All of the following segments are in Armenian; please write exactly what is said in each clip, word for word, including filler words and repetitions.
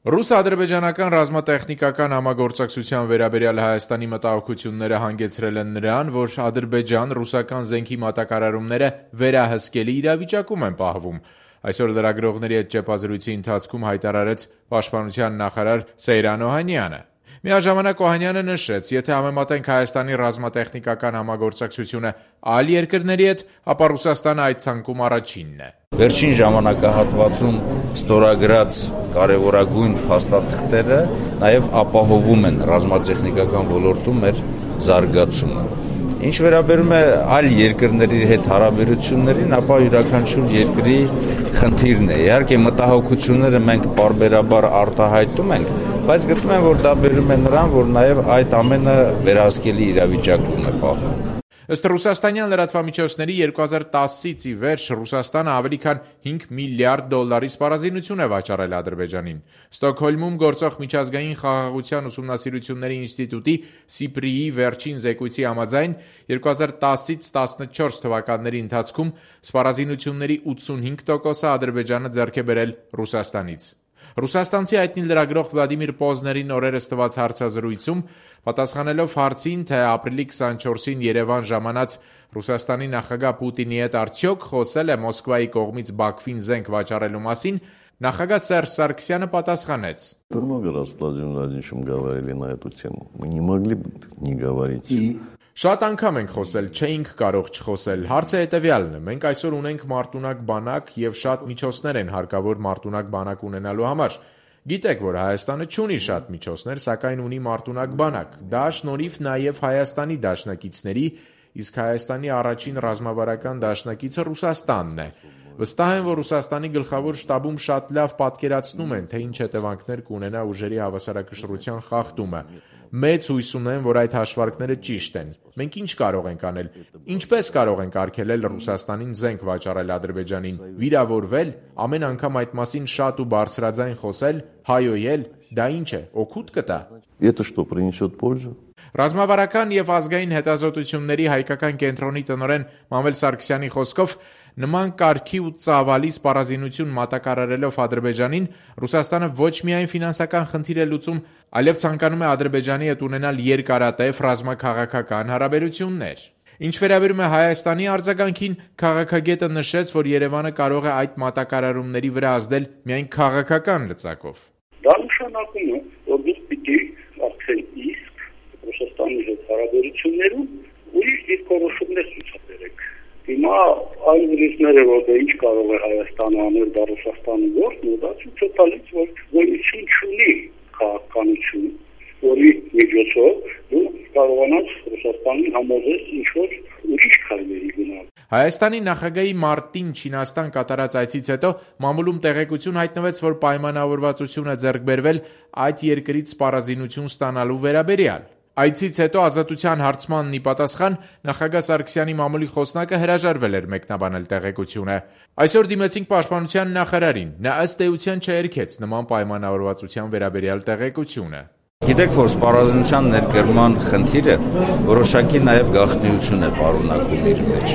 Ռուս-ադրբեջանական ռազմատեխնիկական համագործակցության վերաբերյալ Հայաստանի մտահոգությունները հանգեցրել են նրան, որ ադրբեջան-ռուսական զենքի մատակարարումները վերահսկելի իրավիճակում են պահվում։ Այսօր լրագրողների հետ ճեպազրույցի ընթացքում հայտարարեց պաշտպանության նախարար Սեյրան Օհանյանը։ Միաժամանակ Օհանյանը նշեց, եթե համեմատենք Հայաստանի ռազմատեխնիկական համագործակցությունը այլ երկրների հետ, ապա Ռուսաստանը այդ ցանկում առաջինն է։ Վերջին ժամանակահատվածում ստորագրած կարևորագույն փաստաթղթերը նաև ապահովում են ռազմատեխնիկական ոլորտում մեր զարգացումը։ Ինչ վերաբերում է այլ երկրների հետ հարաբերություններին, ապա յուրաքանչյուր երկրի խնդիրն է։ Իհարկե մտահոգությունները մենք պարբերաբար արտահայտում ենք, բայց գտնում եմ, որ դա բերում է նրան, որ նաև այդ ամենը վերահսկելի իրավիճակում է պահվում։ Ըստ ռուսաստանյան լրատվամիջոցների երկու հազար տասից ի վերջ Ռուսաստանը ավելի քան հինգ միլիարդ դոլարի սպառազինություն է վաճառել Ադրբեջանին։ Ստոկհոլմում գործող միջազգային խաղաղության ուսումնասիրությունների ինստիտուտի Սիպրիի վերջին զեկույցի համաձայն երկու հազար տասից տասնչորս թվականների ընթացքում սպառազինությունների ութսունհինգ տոկոսը Ադրբեջանը ձեռք է բերել Ռուսաստանից։ Ռուսաստանցի հայտնի լրագրող Վլադիմիր Պոզներին օրերս տված հարցազրույցում, պատասխանելով հարցին, թե ապրիլի քսանչորսին Երևան ժամանած Ռուսաստանի նախագահ Պուտինի հետ արդյոք խոսել է Մոսկվայի կողմից Բաքվին զենք վաճառելու մասին, նախագահ Սերժ Սարգսյանը պատասխանեց. Много раз Владимир Владимировичем говорили на эту тему. Мы не могли бы не говорить. Շատ անգամ ենք խոսել, չէինք կարող չխոսել։ Հարցը հետևյալն է. մենք այսօր ունենք մարտունակ բանակ եւ շատ միջոցներ են հարկավոր մարտունակ բանակ ունենալու համար։ Գիտեք, որ Հայաստանը չունի շատ միջոցներ, սակայն ունի մարտունակ բանակ։ Դա շնորհիվ նաեւ Հայաստանի դաշնակիցների, իսկ Հայաստանի առաջին ռազմավարական դաշնակիցը Ռուսաստանն է։ Վստահ եմ, որ Ռուսաստանի գլխավոր շտաբում շատ լավ պատկերացնում են, թե ինչ հետևանքներ կունենա ուժերի հավասարակշռության խախտումը։ Մեծ հույս ունեմ, որ այդ հաշվարկները ճիշտ են։ Մենք ինչ կարող ենք անել։ Ինչպես կարող ենք արգելել Ռուսաստանին զենք վաճառել Ադրբեջանին, վիրավորվել, ամեն անգամ այդ մասին շատ ու բարձրաձայն խոսել, հայոյել, դա ինչ է, օգուտ կտա։ Это что, принесет пользу? Ռազմավարական եւ ազգային հետազոտությունների հայկական կենտրոնի տնօրեն Մանվել Սարգսյանի խոսքով նման կարգի ու ծավալի սպառազինություն մատակարարելով Ադրբեջանին, Ռուսաստանը ոչ միայն ֆինանսական խնդիր է լուծում, այլև ցանկանում է Ադրբեջանի հետ ունենալ երկարատև ռազմաքաղաքական հարաբերություններ։ Ինչ վերաբերում է Հայաստանի արձագանքին, քաղաքագետը նշեց, որ Երևանը կարող է այդ մատակարարումների վրա ազդել միայն քաղաքական լծակով։ Դա նշանակում է, որ դուք պիտի արդեն իսկ Ռուսաստանի հետ հարաբերություններում ուրիշ դիրքորոշումներ ցուցաբերեք։ Հիմա այն ուրիշները, որ ինչ կարող է Հայաստանը անել դա Ռուսաստանի գործն է, դա ցույց է տալիս, որ գոյություն չունի քաղաքականություն, որի միջոցով դու կարողանաս Ռուսաստանին համոզես ինչ-որ ուրիշ քայլերի գնալ։ Հայաստանի նախագահի մարտին Չինաստան կատարած այցից հետո մամուլում տեղեկություն հայտնվեց, որ պայմանավորվածություն է ձեռք բերվել այդ երկրից սպառազինություն ստանալու վերաբերյալ։ Այցից հետո Ազատության հարցմանն ի պատասխան նախագահ Սարգսյանի մամուլի խոսնակը հրաժարվել էր մեկնաբանել տեղեկությունը։ Այսօր դիմեցինք պաշտպանության նախարարին, նա ըստ էության չերքեց նման պայմանավորվածության վերաբերյալ տեղեկությունը։ Գիտեք, որ սպառազինության ներկրման խնդիրը որոշակի նաև գաղտնիություն է պարունակում իր մեջ։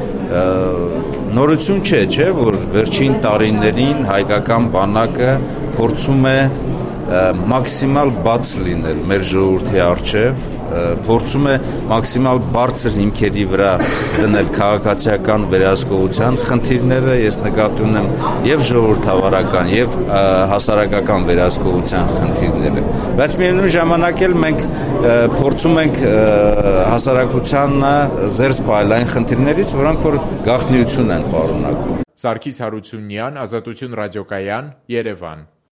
Նորություն չէ, չէ, որ վերջին տարիներին հայկական բանակը փորձում է մաքսիմալ բաց լինել մեր ժողովրդի առջև, փորձում է մաքսիմալ բարձր հիմքերի վրա դնել քաղաքացիական վերահսկողության խնդիրները, ես նկատի ունեմ եւ ժողովրդավարական եւ հասարակական վերահսկողության խնդիրները, բայց միևնույն ժամանակ էլ մենք փորձում ենք հասարակությանը զերծ պահել այն խնդիրներից, որոնք որ գաղտնիություն են պարունակում։ Սարգիս Հարությունյան, Ազատություն ռադիոկայան, Երևան։